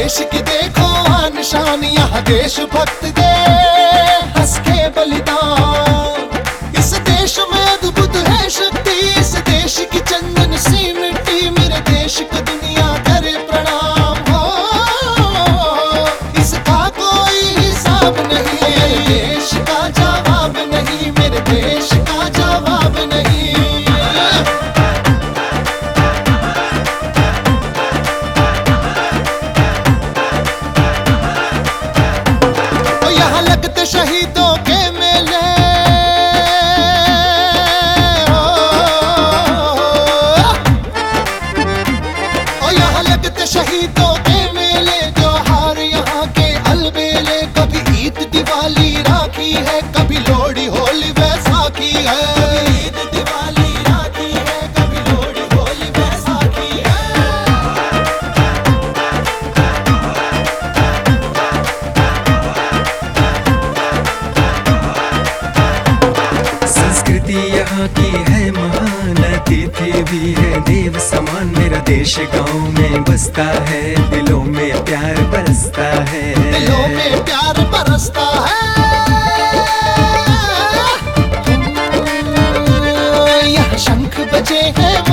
देश की देखो निशान, यहाँ देशभक्त दे हंस के बलिदान। इस देश में अद्भुत है शक्ति, इस देश की चंदन सी मिट्टी, मेरे देश को दुनिया करे प्रणाम हो। इसका कोई हिसाब नहीं, मेरे देश का जवाब नहीं, मेरे देश का जवाब नहीं। यहाँ लगते शहीदों के मेले, यहाँ लगते शहीदों के मेले, त्योहार यहाँ के अलबेले। कभी ईद दिवाली राखी है, कभी लोहड़ी होली बैसाखी है। कभी ईद दिवाली राखी है, कभी लोहड़ी होली बैसाखी है। संस्कृति यहाँ की है महान, अतिथि भी है देव समान। मेरा देश गाँव में बसता है, दिलों में प्यार बरसता है, दिलों में प्यार बरसता है। यहाँ शंख बजे हैं